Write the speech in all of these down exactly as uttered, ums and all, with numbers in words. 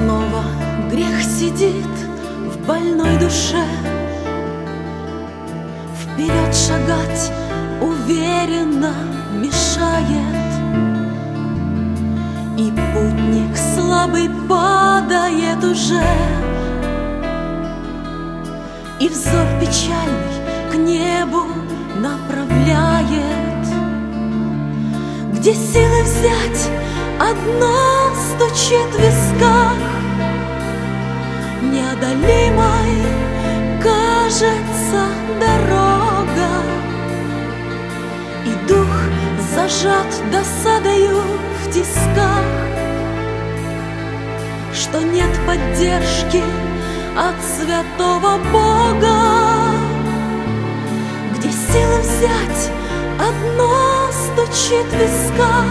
Снова грех сидит в больной душе, вперед шагать уверенно мешает, и путник слабый падает уже, и взор печальный к небу направляет. Где силы взять, одно стучит в висках, неодолимой кажется дорога, и дух зажат досадою в тисках, что нет поддержки от святого Бога. Где силы взять, одно стучит в висках,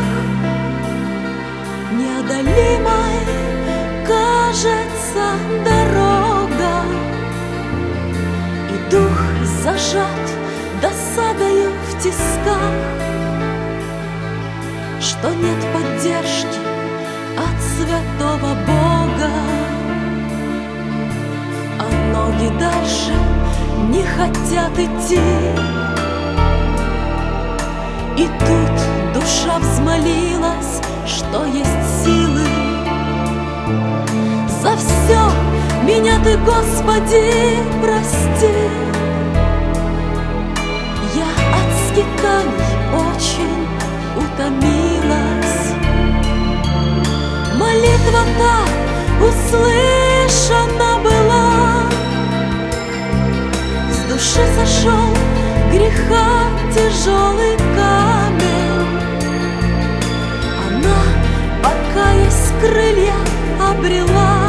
неодолимой кажется дорога, и дух зажат досадою в тисках, что нет поддержки от святого Бога. А ноги дальше не хотят идти, и тут душа взмолилась, что есть силы. За все меня ты, Господи, прости. Я от скитаний очень утомилась. Молитва та услышана была, с души сошел греха тяжелый камень. Она, покаясь, крылья обрела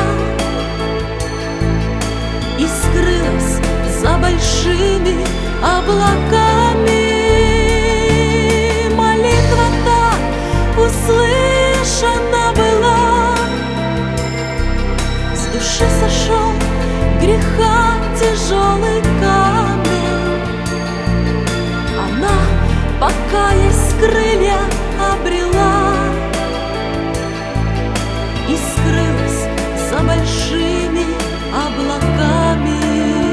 и скрылась за большими облаками. Молитва та услышана была, с души сошел греха тяжелый камень. Она, покаясь, крылья обрела и скрылась за большими облаками.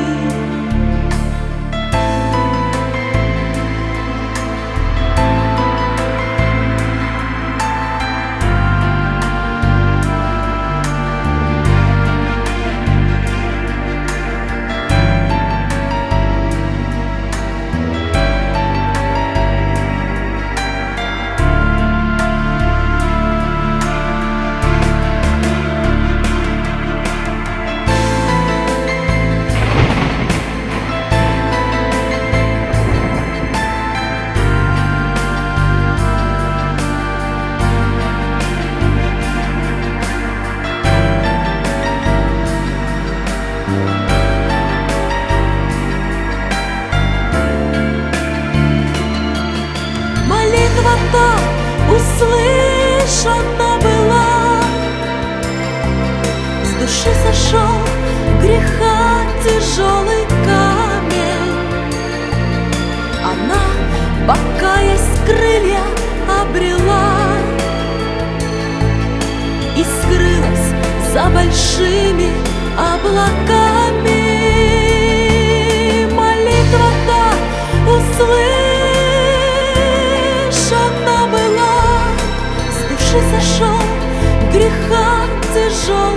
Молитва та услышана была, с души сошел греха тяжелый камень. Она, покаясь, крылья обрела и скрылась за большими облаками. Молитва та услышана была, с души сошел греха тяжелый